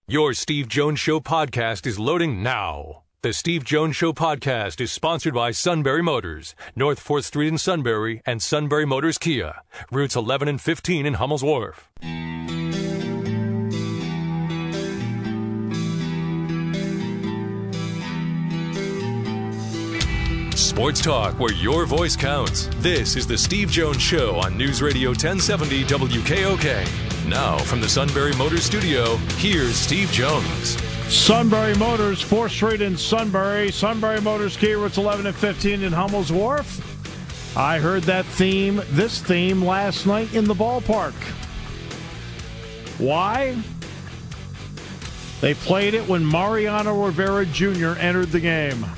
Your Steve Jones Show podcast is loading now. The Steve Jones Show podcast is sponsored by Sunbury Motors, North 4th Street in Sunbury, and Sunbury Motors Kia, routes 11 and 15 in Hummel's Wharf. Sports talk where your voice counts. This is the Steve Jones Show on News Radio 1070 WKOK. Now, from the Sunbury Motors studio, here's Steve Jones. Sunbury Motors, 4th Street in Sunbury. Sunbury Motors Kia, routes 11 and 15 in Hummel's Wharf. I heard this theme last night in the ballpark. Why? They played it when Mariano Rivera Jr. entered the game.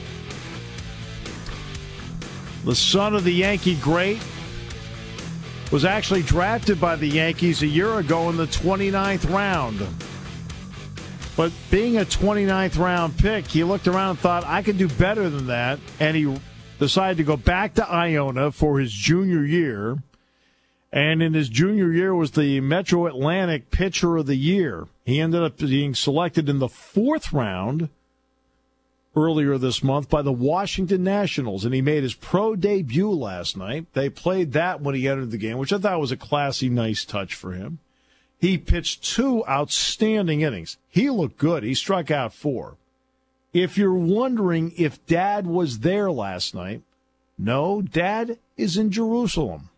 The son of the Yankee great was actually drafted by the Yankees a year ago in the 29th round. But being a 29th round pick, he looked around and thought, I can do better than that. And he decided to go back to Iona for his junior year. And in his junior year was the Metro Atlantic Pitcher of the Year. He ended up being selected in the 4th round earlier this month by the Washington Nationals, and he made his pro debut last night. They played that when he entered the game, which I thought was a classy, nice touch for him. He pitched 2 outstanding innings. He looked good. He struck out 4. If you're wondering if Dad was there last night, no, Dad is in Jerusalem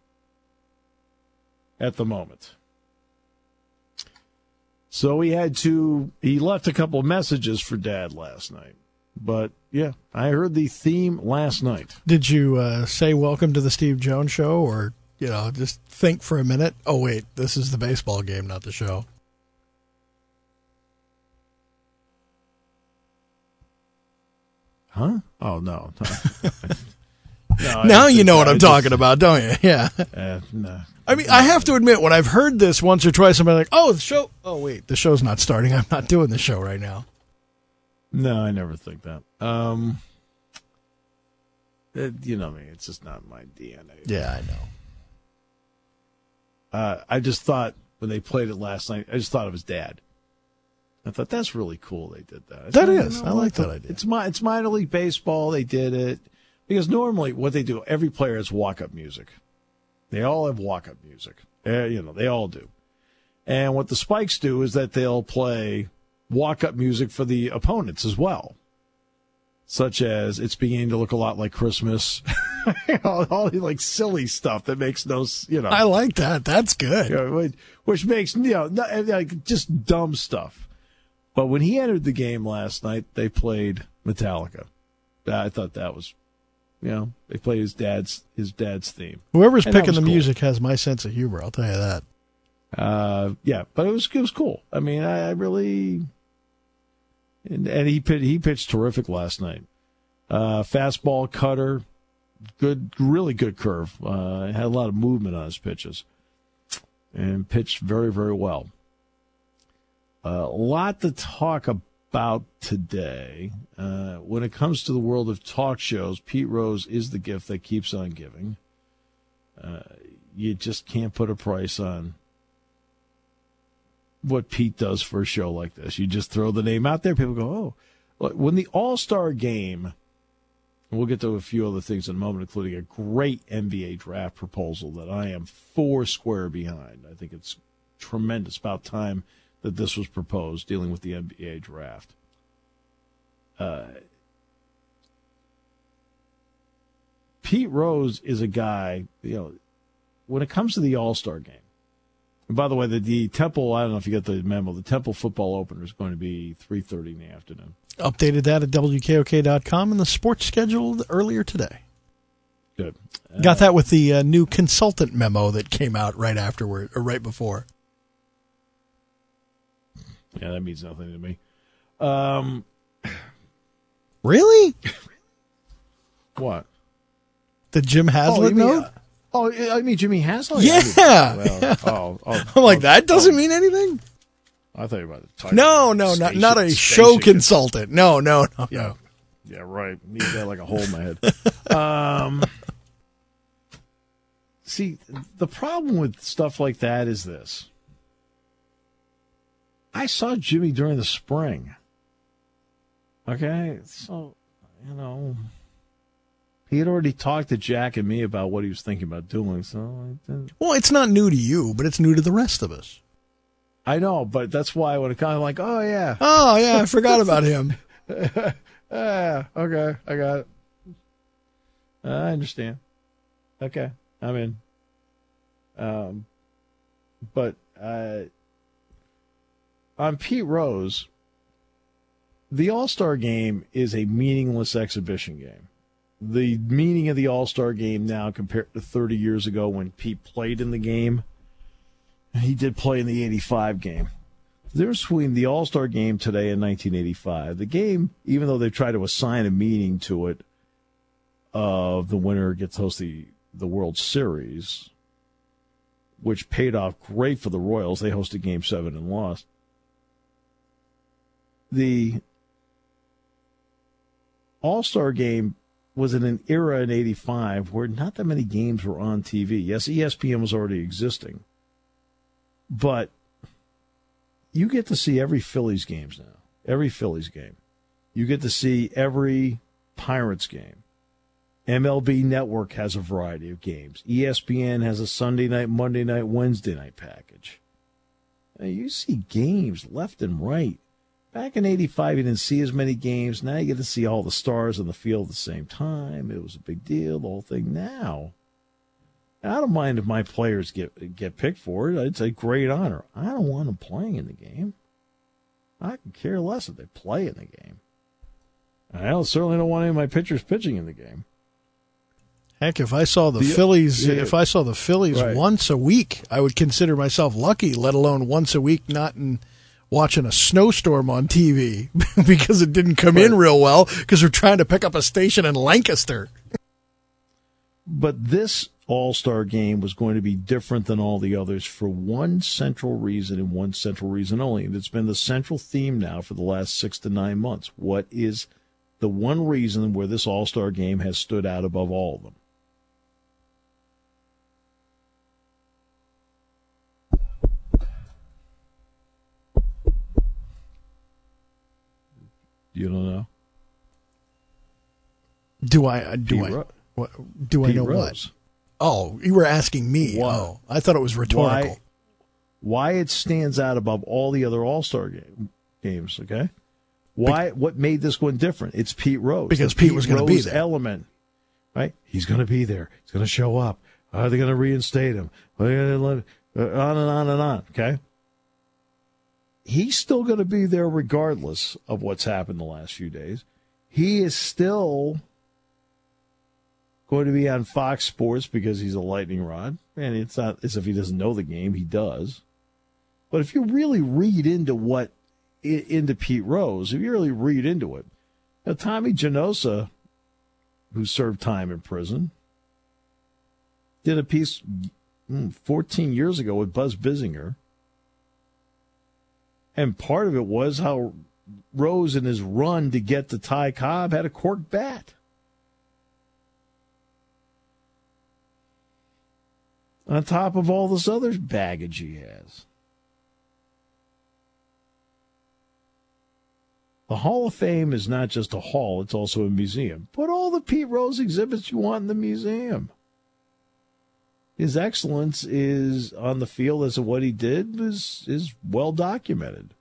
at the moment. So he left a couple of messages for Dad last night. But, yeah, I heard the theme last night. Did you say welcome to the Steve Jones Show, or, just think for a minute, oh, wait, this is the baseball game, not the show? Huh? Oh, no. No, now you know what I'm talking about, don't you? Yeah. No. I mean, I have to admit, when I've heard this once or twice, I'm like, oh, the show. Oh, wait, the show's not starting. I'm not doing the show right now. No, I never think that. You know me, it's just not my DNA. Yeah, I know. I just thought, when they played it last night, I just thought of his dad. I thought, that's really cool they did that. I like that idea. It's minor league baseball, they did it. Because normally, what they do, every player has walk-up music. They all have walk-up music. They all do. And what the Spikes do is that they'll play walk-up music for the opponents as well, such as It's Beginning to Look a Lot Like Christmas. all the like silly stuff that makes no, I like that. That's good. Which makes, like just dumb stuff. But when he entered the game last night, they played Metallica. I thought that was, they played his dad's theme. Whoever's picking the music has my sense of humor, I'll tell you that. Yeah, but it was cool. I mean, I really. And he pitched terrific last night. Fastball, cutter, good, really good curve. Had a lot of movement on his pitches, and pitched very, very well. A lot to talk about today. When it comes to the world of talk shows, Pete Rose is the gift that keeps on giving. You just can't put a price on what Pete does for a show like this. You just throw the name out there, people go, oh. Look, when the All-Star game, and we'll get to a few other things in a moment, including a great NBA draft proposal that I am 4 square behind. I think it's tremendous. About time that this was proposed, dealing with the NBA draft. Pete Rose is a guy, when it comes to the All-Star game, and by the way, the Temple, I don't know if you get the memo, the Temple football opener is going to be 3:30 in the afternoon. Updated that at WKOK.com and the sports scheduled earlier today. Good. Got that with the new consultant memo that came out right afterward, or right before. Yeah, that means nothing to me. Really? What? The Jim Haslett note? I mean Jimmy Haslett? Yeah. I'm like, that doesn't mean anything? I thought you were about the title. No, not a show consultant. No. Yeah, right. Need that like a hole in my head. See, the problem with stuff like that is this. I saw Jimmy during the spring. Okay, so, he had already talked to Jack and me about what he was thinking about doing. So, well, it's not new to you, but it's new to the rest of us. I know, but that's why when it comes, I'm like, oh yeah, I forgot about him. Okay, I got it. I understand. Okay, I'm in. But on Pete Rose, the All-Star Game is a meaningless exhibition game. The meaning of the All-Star Game now compared to 30 years ago when Pete played in the game, he did play in the 85 game. The difference between the All-Star Game today and 1985, the game, even though they try to assign a meaning to it, of the winner gets to host the World Series, which paid off great for the Royals. They hosted Game 7 and lost. The All-Star Game was in an era in 85 where not that many games were on TV. Yes, ESPN was already existing. But you get to see every Phillies games now. Every Phillies game. You get to see every Pirates game. MLB Network has a variety of games. ESPN has a Sunday night, Monday night, Wednesday night package. Now, you see games left and right. Back in 85, you didn't see as many games. Now you get to see all the stars on the field at the same time. It was a big deal, the whole thing. Now, I don't mind if my players get picked for it. It's a great honor. I don't want them playing in the game. I can care less if they play in the game. I certainly don't want any of my pitchers pitching in the game. Heck, if I saw the Phillies, right, once a week, I would consider myself lucky. Let alone once a week, not watching a snowstorm on TV because it didn't come in real well because we're trying to pick up a station in Lancaster. But this All-Star Game was going to be different than all the others for one central reason and one central reason only. And it's been the central theme now for the last 6 to 9 months. What is the one reason where this All-Star Game has stood out above all of them? You don't know? Do I know Rose. what? Oh, you were asking me. Why? Oh, I thought it was rhetorical. Why it stands out above all the other All-Star games, okay? What made this one different? It's Pete Rose. Because Pete was going to be there. Element, right? He's going to be there. He's going to show up. Are they going to reinstate him? On and on and on, okay? He's still going to be there regardless of what's happened the last few days. He is still going to be on Fox Sports because he's a lightning rod. And it's not as if he doesn't know the game. He does. But if you really read into Pete Rose, if you really read into it, now Tommy Genosa, who served time in prison, did a piece 14 years ago with Buzz Bissinger. And part of it was how Rose, in his run to get to Ty Cobb, had a cork bat. On top of all this other baggage he has. The Hall of Fame is not just a hall, it's also a museum. Put all the Pete Rose exhibits you want in the museum. His excellence is on the field as to what he did is well documented.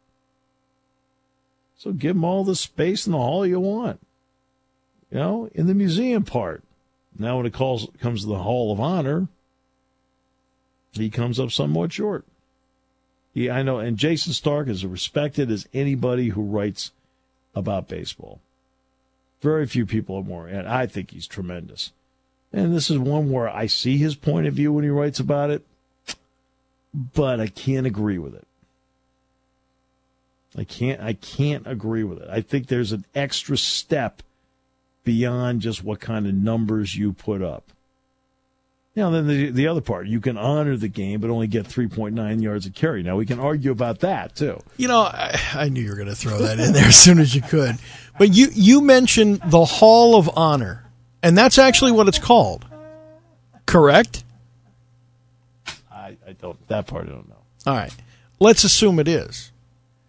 So give him all the space in the hall you want. In the museum part. Now when it comes to the Hall of Honor, he comes up somewhat short. I know, and Jason Stark is as respected as anybody who writes about baseball. Very few people are more, and I think he's tremendous. And this is one where I see his point of view when he writes about it, but I can't agree with it. I can't agree with it. I think there's an extra step beyond just what kind of numbers you put up. Then the other part, you can honor the game but only get 3.9 yards of carry. Now, we can argue about that, too. I knew you were going to throw that in there as soon as you could. But you mentioned the Hall of Honor. And that's actually what it's called, correct? I don't. That part I don't know. All right. Let's assume it is.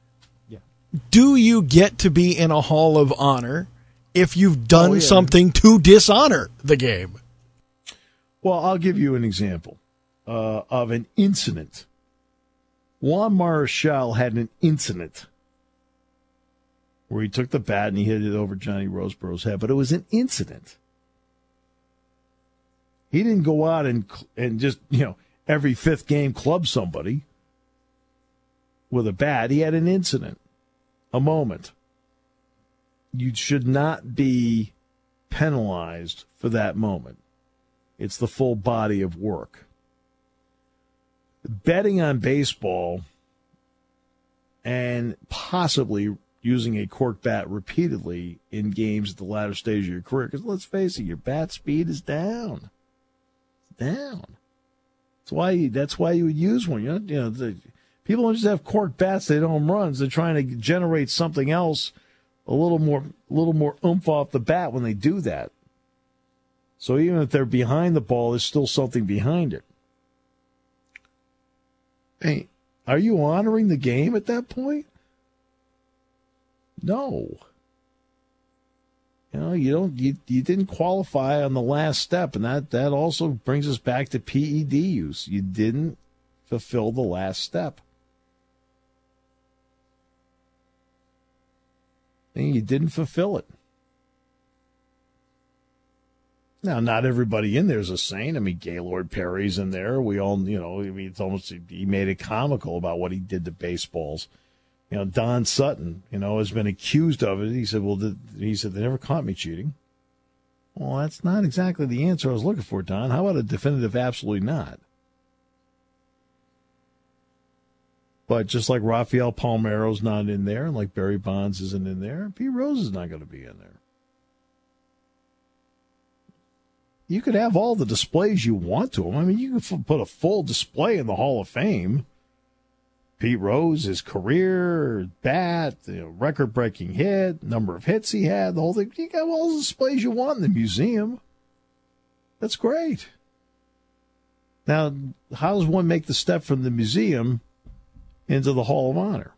do you get to be in a Hall of Honor if you've done something to dishonor the game? Well, I'll give you an example of an incident. Juan Marichal had an incident where he took the bat and he hit it over Johnny Roseborough's head, but it was an incident. He didn't go out and just, every fifth game club somebody with a bat. He had an incident, a moment. You should not be penalized for that moment. It's the full body of work. Betting on baseball and possibly using a cork bat repeatedly in games at the latter stage of your career, because let's face it, your bat speed is down. It's down. That's why you would use one. People don't just have cork bats, they don't home runs. They're trying to generate something else, a little more oomph off the bat when they do that. So even if they're behind the ball, there's still something behind it. Hey, are you honoring the game at that point? No. You didn't qualify on the last step, and that also brings us back to PED use. You didn't fulfill the last step. And you didn't fulfill it. Now, not everybody in there is a saint. I mean, Gaylord Perry's in there. We all, it's almost, he made it comical about what he did to baseballs. Don Sutton, has been accused of it. He said, they never caught me cheating. Well, that's not exactly the answer I was looking for, Don. How about a definitive absolutely not? But just like Rafael Palmeiro's not in there, and like Barry Bonds isn't in there, Pete Rose is not going to be in there. You could have all the displays you want to him. I mean, you could put a full display in the Hall of Fame. Pete Rose, his career, bat, record-breaking hit, number of hits he had, the whole thing. You got all the displays you want in the museum. That's great. Now, how does one make the step from the museum into the Hall of Honor?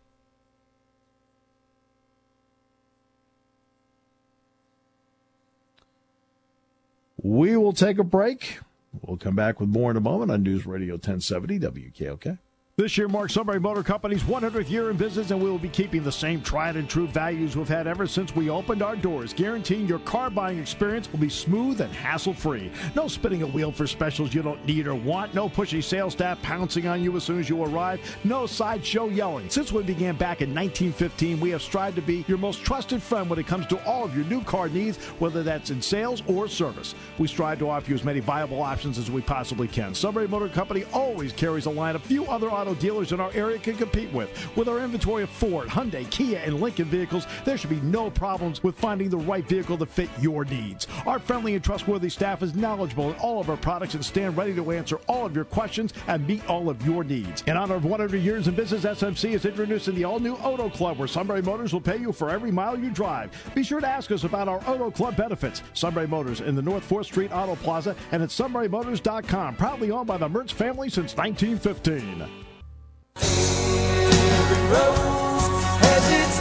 We will take a break. We'll come back with more in a moment on News Radio 1070 WKOK. This year marks Sunbury Motor Company's 100th year in business, and we will be keeping the same tried and true values we've had ever since we opened our doors, guaranteeing your car buying experience will be smooth and hassle-free. No spinning a wheel for specials you don't need or want. No pushy sales staff pouncing on you as soon as you arrive. No sideshow yelling. Since we began back in 1915, we have strived to be your most trusted friend when it comes to all of your new car needs, whether that's in sales or service. We strive to offer you as many viable options as we possibly can. Sunbury Motor Company always carries a line of few other auto dealers in our area can compete with. With our inventory of Ford, Hyundai, Kia, and Lincoln vehicles, there should be no problems with finding the right vehicle to fit your needs. Our friendly and trustworthy staff is knowledgeable in all of our products and stand ready to answer all of your questions and meet all of your needs. In honor of 100 years in business, SMC is introducing the all-new Auto Club, where Sunbury Motors will pay you for every mile you drive. Be sure to ask us about our Auto Club benefits. Sunbury Motors in the North 4th Street Auto Plaza and at sunburymotors.com. Proudly owned by the Mertz family since 1915. Every rose has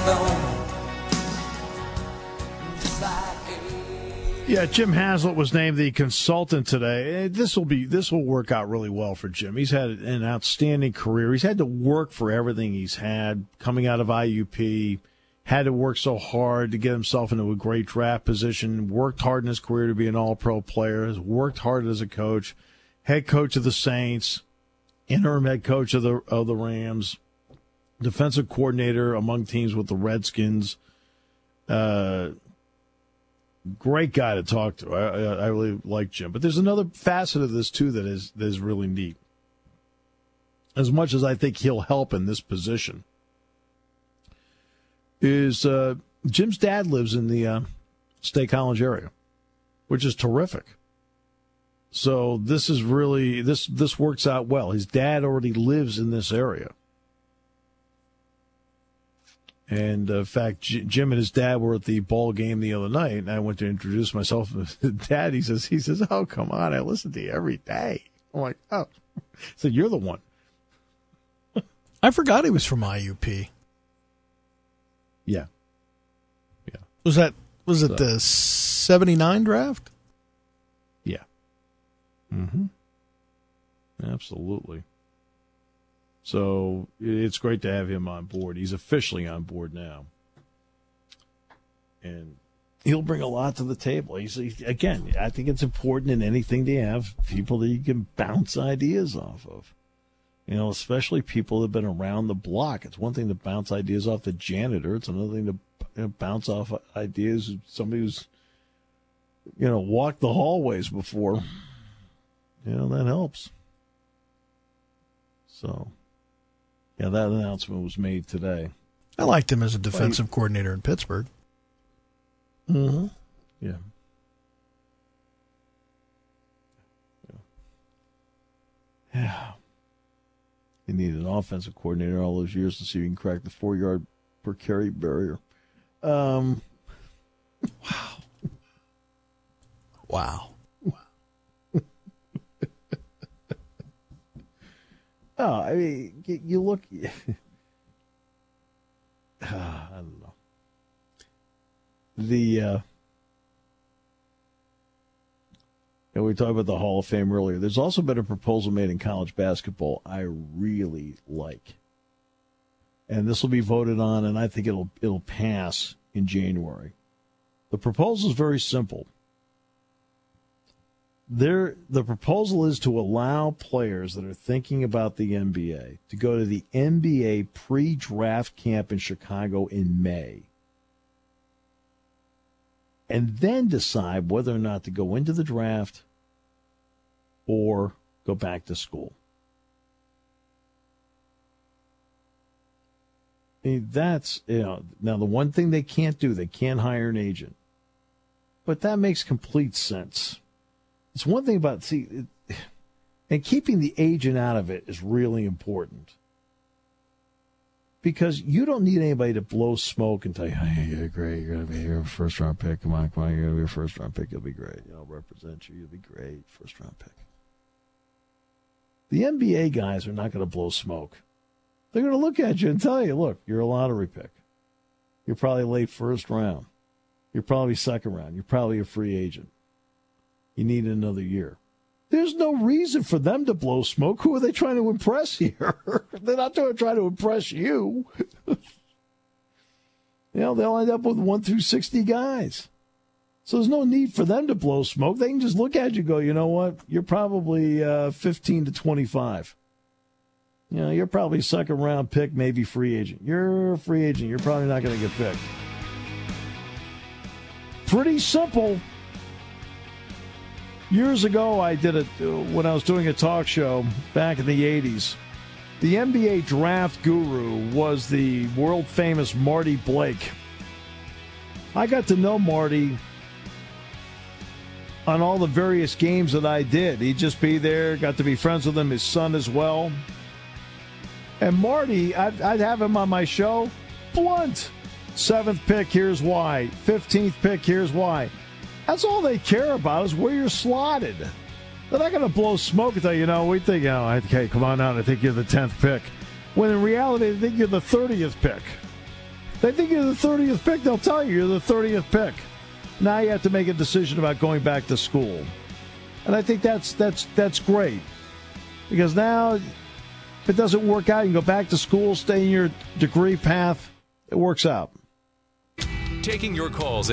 its thorn. Yeah, Jim Haslett was named the consultant today. This will work out really well for Jim. He's had an outstanding career. He's had to work for everything he's had coming out of IUP. Had to work so hard to get himself into a great draft position. Worked hard in his career to be an All-Pro player. Has worked hard as a coach. Head coach of the Saints. Interim head coach of the Rams, defensive coordinator among teams with the Redskins. Great guy to talk to. I really like Jim. But there's another facet of this, too, that is really neat. As much as I think he'll help in this position, is Jim's dad lives in the State College area, which is terrific. So this is really, this works out well. His dad already lives in this area. And in fact, Jim and his dad were at the ball game the other night, and I went to introduce myself to Dad. He says, oh, come on, I listen to you every day. I'm like, oh. So you're the one. I forgot he was from IUP. Yeah. Was it the 79 draft? Yeah. Mm-hmm. Absolutely. So it's great to have him on board. He's officially on board now. And he'll bring a lot to the table. Again, I think it's important in anything to have people that you can bounce ideas off of. Especially people that have been around the block. It's one thing to bounce ideas off the janitor. It's another thing to bounce off ideas of somebody who's, walked the hallways before. That helps. So, that announcement was made today. I liked him as a defensive coordinator in Pittsburgh. Mm-hmm. Yeah. Yeah. You need an offensive coordinator all those years to see if you can crack the 4-yard per carry barrier. Wow. Oh, I mean, you look. I don't know. We talked about the Hall of Fame earlier. There's also been a proposal made in college basketball I really like. And this will be voted on, and I think it'll pass in January. The proposal is very simple. The proposal is to allow players that are thinking about the NBA to go to the NBA pre-draft camp in Chicago in May, and then decide whether or not to go into the draft or go back to school. I mean, that's, now the one thing they can't do, they can't hire an agent. But that makes complete sense. It's one thing about, and keeping the agent out of it is really important. Because you don't need anybody to blow smoke and tell you, hey, you're great, you're going to be your first-round pick. Come on, you're going to be your first-round pick. You'll be great. I'll represent you. You'll be great. First-round pick. The NBA guys are not going to blow smoke. They're going to look at you and tell you, look, you're a lottery pick. You're probably late first round. You're probably second round. You're probably a free agent. You need another year. There's no reason for them to blow smoke. Who are they trying to impress here? They're not trying to impress you. They'll end up with 1 through 60 guys. So there's no need for them to blow smoke. They can just look at you and go, you know what? You're probably 15 to 25. You're probably a second-round pick, maybe free agent. You're a free agent. You're probably not going to get picked. Pretty simple. Years ago, I did it when I was doing a talk show back in the 80s. The NBA draft guru was the world-famous Marty Blake. I got to know Marty on all the various games that I did. He'd just be there, got to be friends with him, his son as well. And Marty, I'd have him on my show, blunt. 7th pick, here's why. 15th pick, here's why. That's all they care about is where you're slotted. They're not going to blow smoke and tell you, we think, okay, come on out, I think you're the 10th pick. When in reality, they think you're the 30th pick. They think you're the 30th pick, they'll tell you you're the 30th pick. Now you have to make a decision about going back to school. And I think that's great. Because now, if it doesn't work out, you can go back to school, stay in your degree path. It works out. Taking your calls at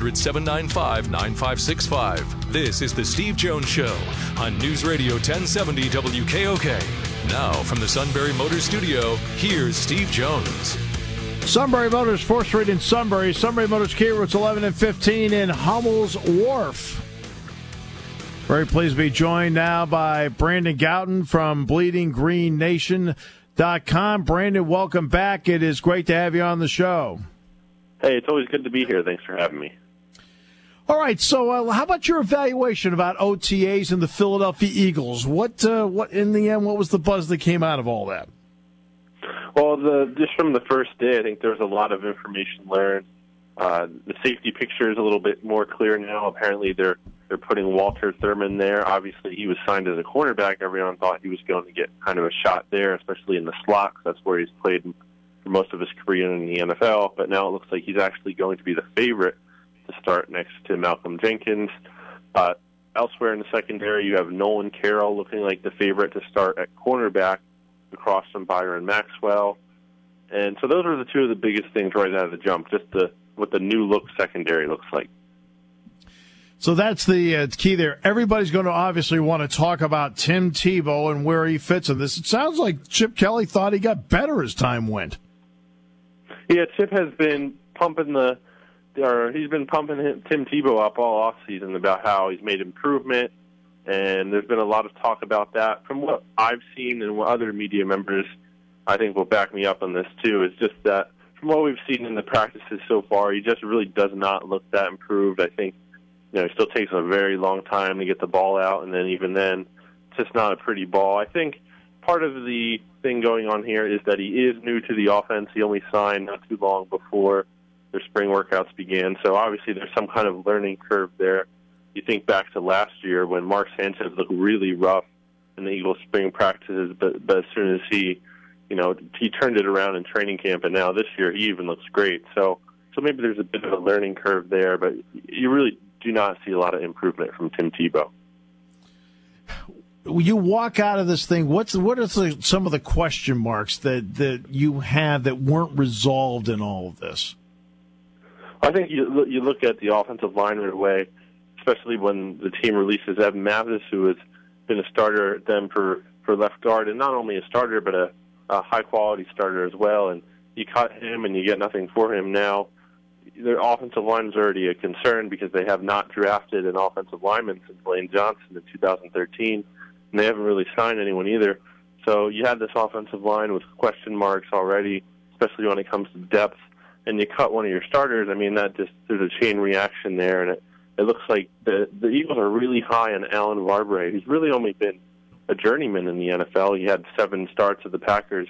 800-795-9565. This is the Steve Jones Show on News Radio 1070 WKOK. Now, from the Sunbury Motors Studio, here's Steve Jones. Sunbury Motors, 4th Street in Sunbury. Sunbury Motors Kia, routes 11 and 15 in Hummel's Wharf. Very pleased to be joined now by Brandon Gouton from BleedingGreenNation.com. Brandon, welcome back. It is great to have you on the show. Hey, it's always good to be here. Thanks for having me. All right, so how about your evaluation about OTAs and the Philadelphia Eagles? What in the end, what was the buzz that came out of all that? Well, just from the first day, I think there was a lot of information learned. The safety picture is a little bit more clear now. Apparently, they're putting Walter Thurman there. Obviously, he was signed as a cornerback. Everyone thought he was going to get kind of a shot there, especially in the slot. That's where he's played for most of his career in the NFL, but now it looks like he's actually going to be the favorite to start next to Malcolm Jenkins. Elsewhere in the secondary, you have Nolan Carroll looking like the favorite to start at cornerback across from Byron Maxwell. And so those are the two of the biggest things right out of the jump, just what the new look secondary looks like. So that's the key there. Everybody's going to obviously want to talk about Tim Tebow and where he fits in this. It sounds like Chip Kelly thought he got better as time went. Yeah, Chip has been pumping Tim Tebow up all offseason about how he's made improvement, and there's been a lot of talk about that. From what I've seen and what other media members, I think, will back me up on this too, is just that from what we've seen in the practices so far, he just really does not look that improved. I think it still takes a very long time to get the ball out, and then even then, it's just not a pretty ball. I think part of the thing going on here is that he is new to the offense. He only signed not too long before their spring workouts began, so obviously there's some kind of learning curve there. You think back to last year when Mark Sanchez looked really rough in the Eagles spring practices, but as soon as he turned it around in training camp, and now this year he even looks great. So maybe there's a bit of a learning curve there, but you really do not see a lot of improvement from Tim Tebow. You walk out of this thing, what are some of the question marks that you have that weren't resolved in all of this? I think you look at the offensive line right away, especially when the team releases Evan Mathis, who has been a starter at them for left guard, and not only a starter but a high-quality starter as well. And you cut him and you get nothing for him now. Their offensive line is already a concern because they have not drafted an offensive lineman since Lane Johnson in 2013, and they haven't really signed anyone either. So you have this offensive line with question marks already, especially when it comes to depth. And you cut one of your starters, there's a chain reaction there, and it looks like the Eagles are really high on Alan Varbre, who's really only been a journeyman in the NFL. He had 7 starts at the Packers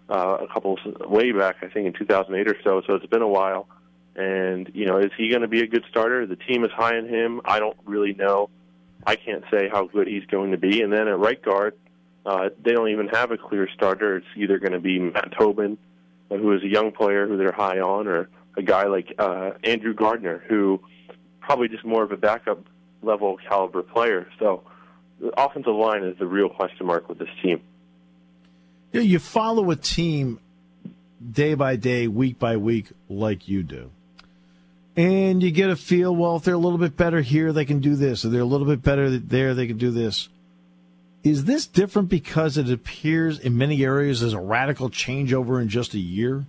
way back, I think in 2008 or so it's been a while. And, is he going to be a good starter? The team is high on him. I don't really know. I can't say how good he's going to be. And then at right guard, they don't even have a clear starter. It's either going to be Matt Tobin, who is a young player who they're high on, or a guy like Andrew Gardner, who probably just more of a backup level caliber player. So the offensive line is the real question mark with this team. You follow a team day by day, week by week, like you do. And you get a feel, well, if they're a little bit better here, they can do this. If they're a little bit better there, they can do this. Is this different because it appears in many areas as a radical changeover in just a year?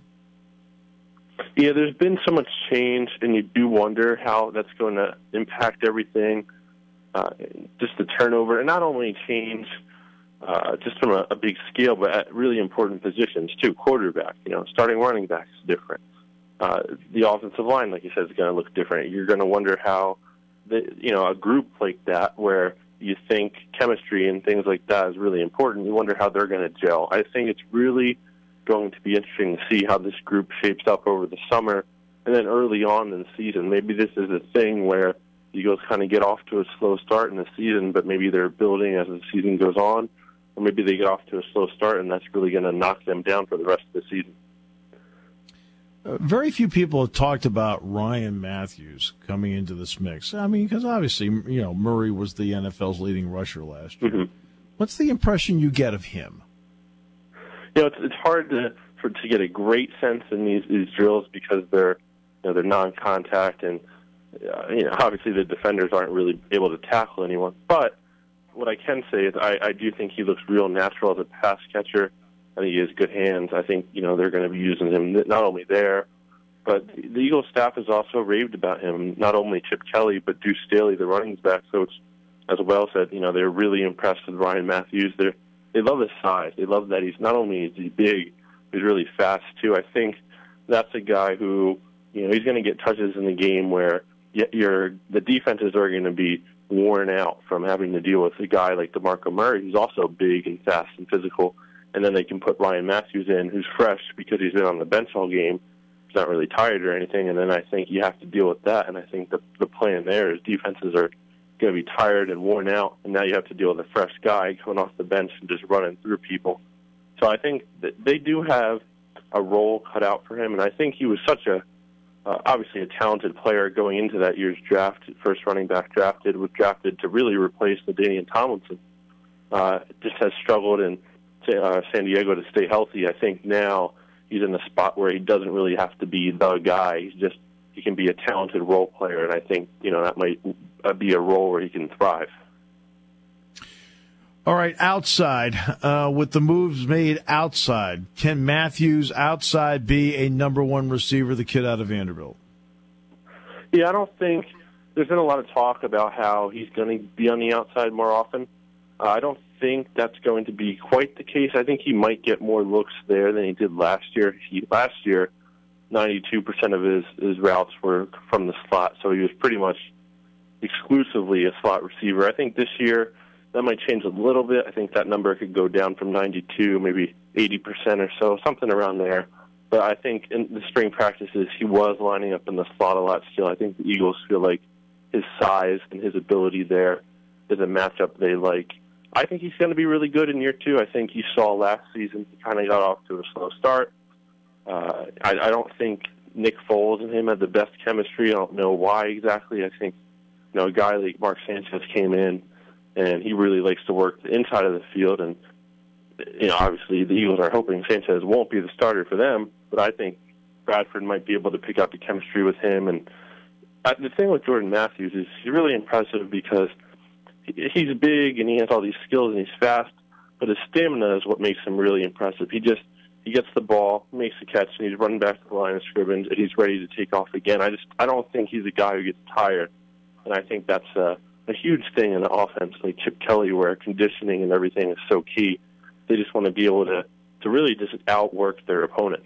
Yeah, there's been so much change, and you do wonder how that's going to impact everything. Just the turnover, and not only change just from a big scale, but at really important positions too. Quarterback, starting running back is different. The offensive line, like you said, is going to look different. You're going to wonder how, a group like that where you think chemistry and things like that is really important. You wonder how they're going to gel. I think it's really going to be interesting to see how this group shapes up over the summer and then early on in the season. Maybe this is a thing where the Eagles kind of get off to a slow start in the season, but maybe they're building as the season goes on, or maybe they get off to a slow start and that's really going to knock them down for the rest of the season. Very few people have talked about Ryan Matthews coming into this mix. Because obviously, Murray was the NFL's leading rusher last year. Mm-hmm. What's the impression you get of him? It's hard to get a great sense in these drills because they're non-contact and obviously the defenders aren't really able to tackle anyone. But what I can say is I do think he looks real natural as a pass catcher. I think he has good hands. I think, they're going to be using him not only there, but the Eagles staff has also raved about him, not only Chip Kelly, but Deuce Staley, the running back coach, as well, said, they're really impressed with Ryan Matthews. They love his size. They love that he's not only is he big, he's really fast, too. I think that's a guy who, he's going to get touches in the game where the defenses are going to be worn out from having to deal with a guy like DeMarco Murray, who's also big and fast and physical. And then they can put Ryan Matthews in, who's fresh because he's been on the bench all game. He's not really tired or anything. And then I think you have to deal with that. And I think the plan there is defenses are going to be tired and worn out. And now you have to deal with a fresh guy coming off the bench and just running through people. So I think that they do have a role cut out for him. And I think he was such obviously a talented player going into that year's draft, first running back drafted, was drafted to really replace LaDainian Tomlinson. Just has struggled in San Diego to stay healthy. I think now he's in a spot where he doesn't really have to be the guy. He can be a talented role player, and I think that might be a role where he can thrive. All right, outside, with the moves made outside, can Matthews outside be a number one receiver, the kid out of Vanderbilt? Yeah, I don't think there's been a lot of talk about how he's going to be on the outside more often. I don't think that's going to be quite the case. I think he might get more looks there than he did last year. Last year, 92% of his routes were from the slot, so he was pretty much exclusively a slot receiver. I think this year that might change a little bit. I think that number could go down from 92, maybe 80% or so, something around there. But I think in the spring practices, he was lining up in the slot a lot still. I think the Eagles feel like his size and his ability there is a matchup they like. I think he's going to be really good in year two. I think you saw last season he kind of got off to a slow start. I don't think Nick Foles and him had the best chemistry. I don't know why exactly. I think a guy like Mark Sanchez came in, and he really likes to work the inside of the field. And obviously the Eagles are hoping Sanchez won't be the starter for them, but I think Bradford might be able to pick up the chemistry with him. And the thing with Jordan Matthews is he's really impressive because he's big and he has all these skills and he's fast, but his stamina is what makes him really impressive. He gets the ball, makes a catch, and he's running back to the line of scrimmage, and he's ready to take off again. I don't think he's a guy who gets tired, and I think that's a huge thing in the offense, like Chip Kelly, where conditioning and everything is so key. They just want to be able to really just outwork their opponents.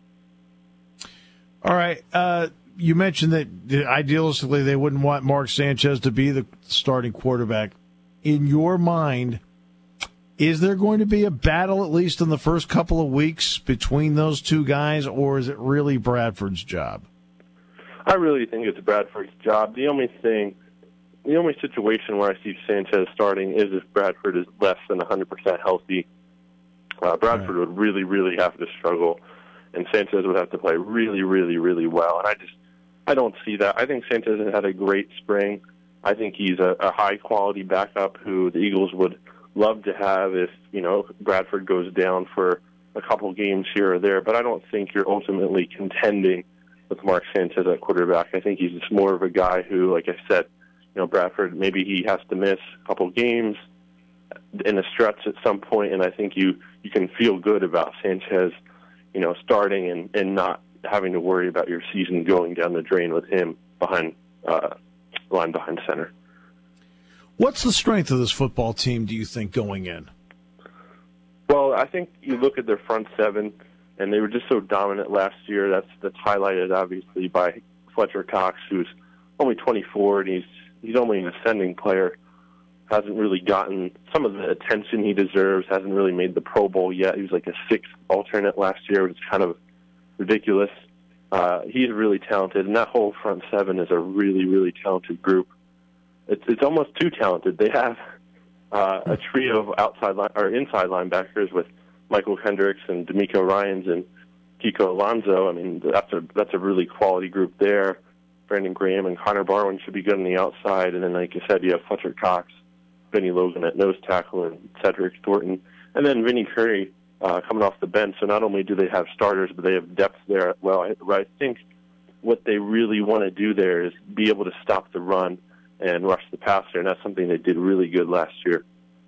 All right. You mentioned that idealistically they wouldn't want Mark Sanchez to be the starting quarterback. In your mind, is there going to be a battle, at least in the first couple of weeks, between those two guys, or is it really Bradford's job? I really think it's Bradford's job. The only situation where I see Sanchez starting is if Bradford is less than 100% healthy. Bradford would really, really have to struggle, and Sanchez would have to play really, really, really well. And I don't see that. I think Sanchez has had a great spring. I think he's a high-quality backup who the Eagles would love to have if, Bradford goes down for a couple games here or there. But I don't think you're ultimately contending with Mark Sanchez at quarterback. I think he's just more of a guy who, like I said, Bradford, maybe he has to miss a couple games in a stretch at some point, and I think you can feel good about Sanchez, starting and not having to worry about your season going down the drain with him behind center. What's the strength of this football team, do you think, going in? Well, I think you look at their front seven, and they were just so dominant last year. That's highlighted, obviously, by Fletcher Cox, who's only 24, and he's only an ascending player. Hasn't really gotten some of the attention he deserves, hasn't really made the Pro Bowl yet. He was like a sixth alternate last year, which is kind of ridiculous. He's really talented, and that whole front seven is a really, really talented group. It's almost too talented. They have a trio of inside linebackers with Michael Kendricks and D'Amico Ryans and Kiko Alonso. I mean, that's a really quality group there. Brandon Graham and Connor Barwin should be good on the outside, and then, like I said, you have Fletcher Cox, Vinny Logan at nose tackle, and Cedric Thornton, and then Vinny Curry coming off the bench. So not only do they have starters, but they have depth there as well. I think what they really want to do there is be able to stop the run and rush the passer, and that's something they did really good last year.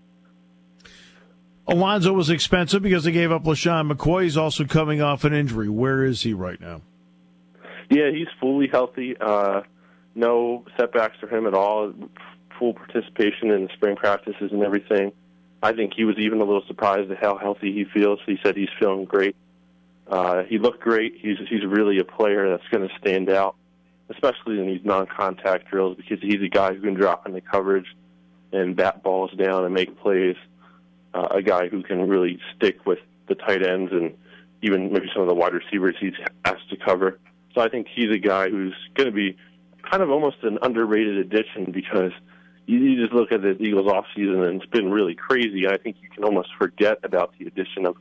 Alonzo was expensive because they gave up LaShawn McCoy. He's also coming off an injury. Where is he right now? Yeah, he's fully healthy. No setbacks for him at all. Full participation in the spring practices and everything. I think he was even a little surprised at how healthy he feels. He said he's feeling great. He looked great. He's really a player that's going to stand out, especially in these non-contact drills, because he's a guy who can drop into coverage and bat balls down and make plays. A guy who can really stick with the tight ends and even maybe some of the wide receivers he's asked to cover. So I think he's a guy who's going to be kind of almost an underrated addition, because you just look at the Eagles offseason and it's been really crazy. I think you can almost forget about the addition of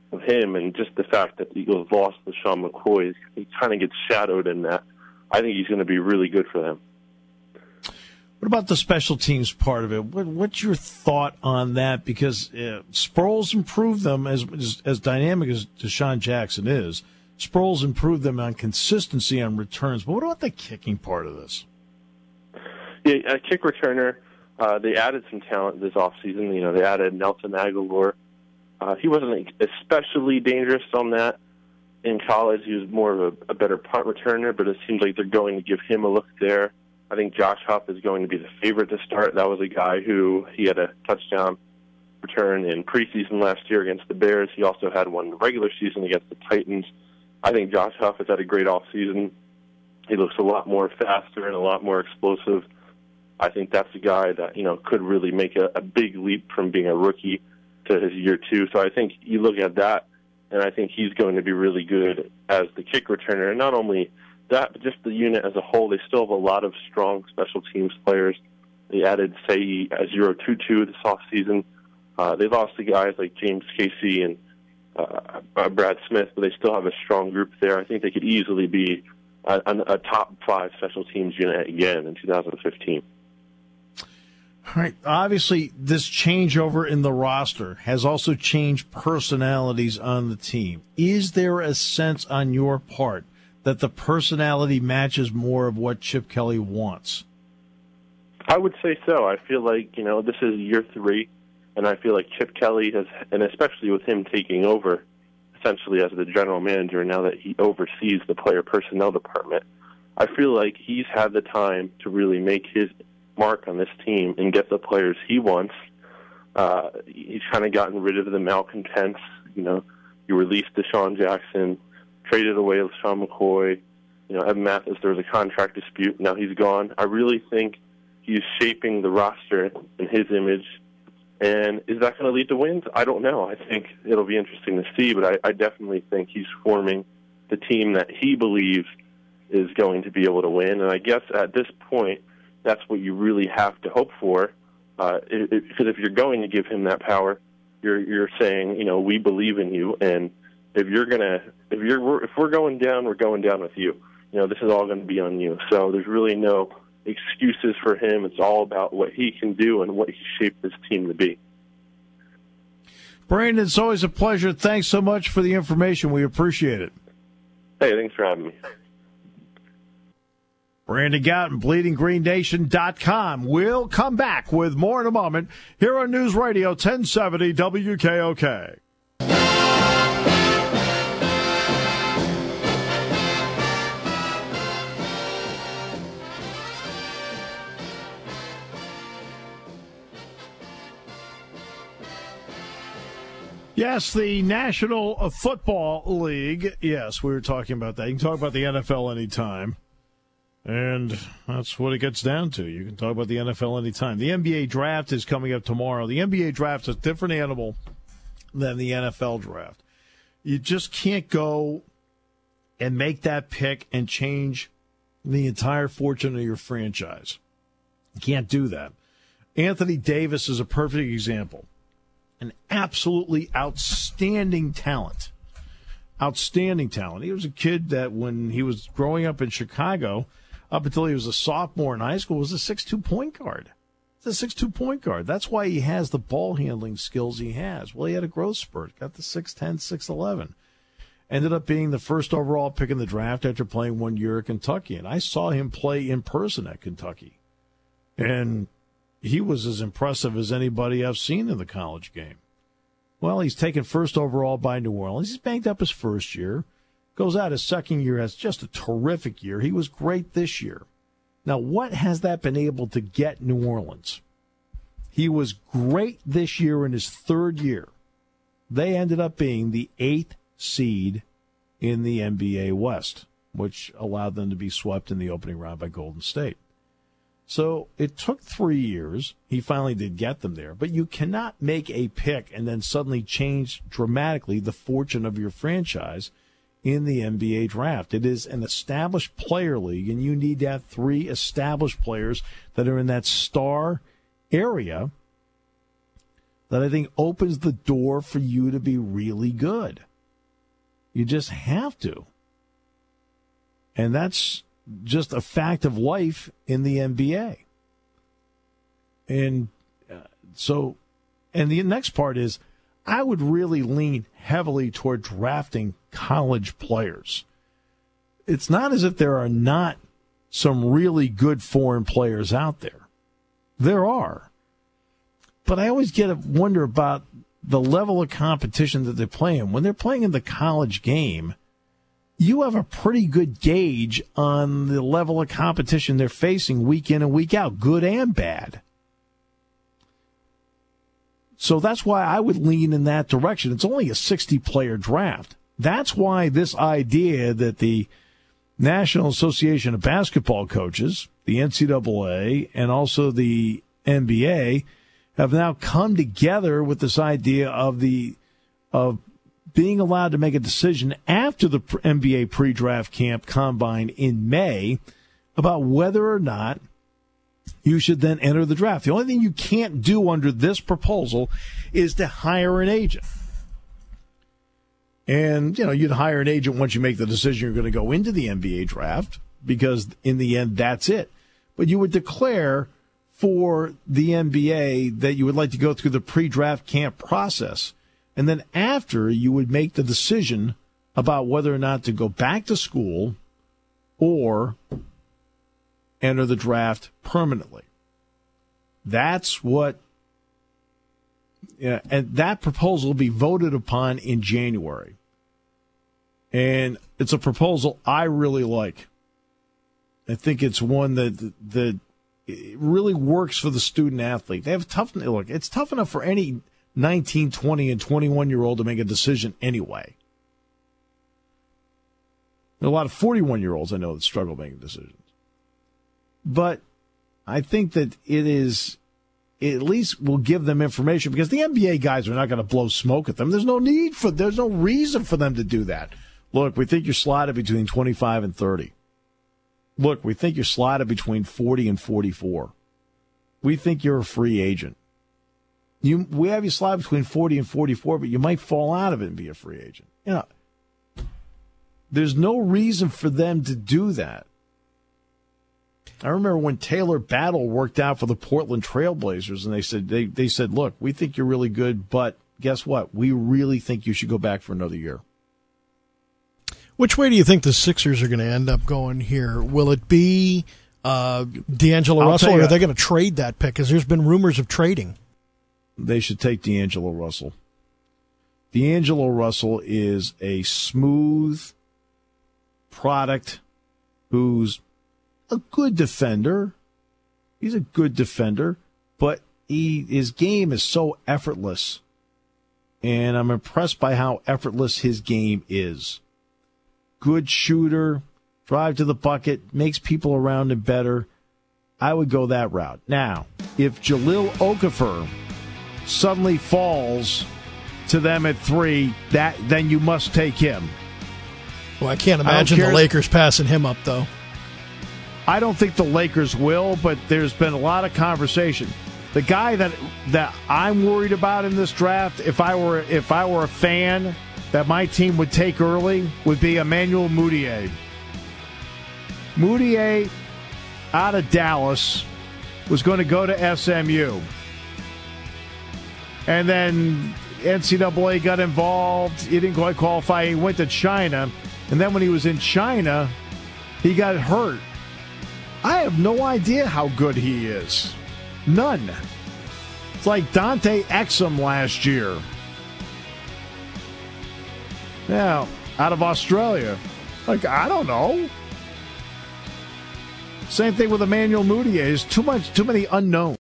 of him, and just the fact that the Eagles lost LeSean McCoy, he kind of gets shadowed in that. I think he's going to be really good for them. What about the special teams part of it? What's your thought on that? Because Sproles improved them as dynamic as Deshaun Jackson is. Sproles improved them on consistency on returns. But what about the kicking part of this? Yeah, a kick returner. They added some talent this offseason. You know, they added Nelson Aguilar. He wasn't especially dangerous on that in college. He was more of a better punt returner, but it seems like they're going to give him a look there. I think Josh Huff is going to be the favorite to start. That was a guy who he had a touchdown return in preseason last year against the Bears. He also had one in the regular season against the Titans. I think Josh Huff has had a great offseason. He looks a lot more faster and a lot more explosive. I think that's a guy that, you know, could really make a big leap from being a rookie to his year two. So I think you look at that, and I think he's going to be really good as the kick returner. And not only that, but just the unit as a whole. They still have a lot of strong special teams players. They added Sei Tutu this offseason. They lost the guys like James Casey and Brad Smith, but they still have a strong group there. I think they could easily be a top 5 special teams unit again in 2015. All right. Obviously, this changeover in the roster has also changed personalities on the team. Is there a sense on your part that the personality matches more of what Chip Kelly wants? I would say so. I feel like, you know, this is year 3, and I feel like Chip Kelly has, and especially with him taking over essentially as the general manager now that he oversees the player personnel department, I feel like he's had the time to really make his mark on this team and get the players he wants. He's kind of gotten rid of the malcontents. You know, you released Deshaun Jackson, traded away LeSean McCoy. You know, Evan Mathis, there was a contract dispute. Now he's gone. I really think he's shaping the roster in his image. And is that going to lead to wins? I don't know. I think it'll be interesting to see, but I definitely think he's forming the team that he believes is going to be able to win. And I guess at this point, that's what you really have to hope for. Because if you're going to give him that power, you're saying, you know, we believe in you, and if we're going down, we're going down with you. You know, this is all going to be on you. So there's really no excuses for him. It's all about what he can do and what he shaped this team to be. Brandon, it's always a pleasure. Thanks so much for the information. We appreciate it. Hey, thanks for having me. Brandon Gowton, BleedingGreenNation.com. We'll come back with more in a moment here on News Radio 1070 WKOK. Yes, the National Football League. Yes, we were talking about that. You can talk about the NFL anytime. And that's what it gets down to. You can talk about the NFL anytime. The NBA draft is coming up tomorrow. The NBA draft is a different animal than the NFL draft. You just can't go and make that pick and change the entire fortune of your franchise. You can't do that. Anthony Davis is a perfect example. An absolutely outstanding talent. Outstanding talent. He was a kid that when he was growing up in Chicago, up until he was a sophomore in high school, was a 6'2" point guard. It's a 6'2" point guard. That's why he has the ball handling skills he has. Well, he had a growth spurt. Got the 6'10", 6'11". Ended up being the first overall pick in the draft after playing 1 year at Kentucky. And I saw him play in person at Kentucky. And he was as impressive as anybody I've seen in the college game. Well, he's taken first overall by New Orleans. He's banked up his first year. Goes out his second year, has just a terrific year. He was great this year. Now, what has that been able to get New Orleans? He was great this year in his third year. They ended up being the 8th seed in the NBA West, which allowed them to be swept in the opening round by Golden State. So it took 3 years. He finally did get them there. But you cannot make a pick and then suddenly change dramatically the fortune of your franchise in the NBA draft. It is an established player league, and you need to have 3 established players that are in that star area that I think opens the door for you to be really good. You just have to. And that's just a fact of life in the NBA. And and the next part is, I would really lean heavily toward drafting college players. It's not as if there are not some really good foreign players out there. There are. But I always wonder about the level of competition that they're playing. When they're playing in the college game, you have a pretty good gauge on the level of competition they're facing week in and week out, good and bad. So that's why I would lean in that direction. It's only a 60-player draft. That's why this idea that the National Association of Basketball Coaches, the NCAA, and also the NBA have now come together with this idea of being allowed to make a decision after the NBA pre-draft camp combine in May about whether or not you should then enter the draft. The only thing you can't do under this proposal is to hire an agent. And, you'd hire an agent once you make the decision you're going to go into the NBA draft, because in the end, that's it. But you would declare for the NBA that you would like to go through the pre-draft camp process. And then after, you would make the decision about whether or not to go back to school or enter the draft permanently. That's what, and that proposal will be voted upon in January. And it's a proposal I really like. I think it's one that it really works for the student athlete. They have it's tough enough for any 19, 20, and 21-year-old to make a decision anyway. There are a lot of 41-year-olds I know that struggle making decisions. But I think that it at least will give them information, because the NBA guys are not going to blow smoke at them. There's no reason for them to do that. Look, we think you're slotted between 25 and 30. Look, we think you're slotted between 40 and 44. We think you're a free agent. We have you slotted between 40 and 44, but you might fall out of it and be a free agent. There's no reason for them to do that. I remember when Taylor Battle worked out for the Portland Trailblazers, and they said, look, we think you're really good, but guess what? We really think you should go back for another year. Which way do you think the Sixers are going to end up going here? Will it be D'Angelo Russell, or are they going to trade that pick? Because there's been rumors of trading. They should take D'Angelo Russell. D'Angelo Russell is a smooth product who's a good defender. He's a good defender, but his game is so effortless. And I'm impressed by how effortless his game is. Good shooter, drive to the bucket, makes people around him better. I would go that route. Now, if Jahlil Okafor suddenly falls to them at 3, then you must take him. Well, I can't imagine the Lakers passing him up, though. I don't think the Lakers will, but there's been a lot of conversation. The guy that I'm worried about in this draft, if I were a fan that my team would take early, would be Emmanuel Mudiay. Mudiay, out of Dallas, was going to go to SMU. And then NCAA got involved. He didn't quite qualify. He went to China. And then when he was in China, he got hurt. I have no idea how good he is. None. It's like Dante Exum last year. Now, out of Australia. I don't know. Same thing with Emmanuel Mudiay. There's too many unknowns.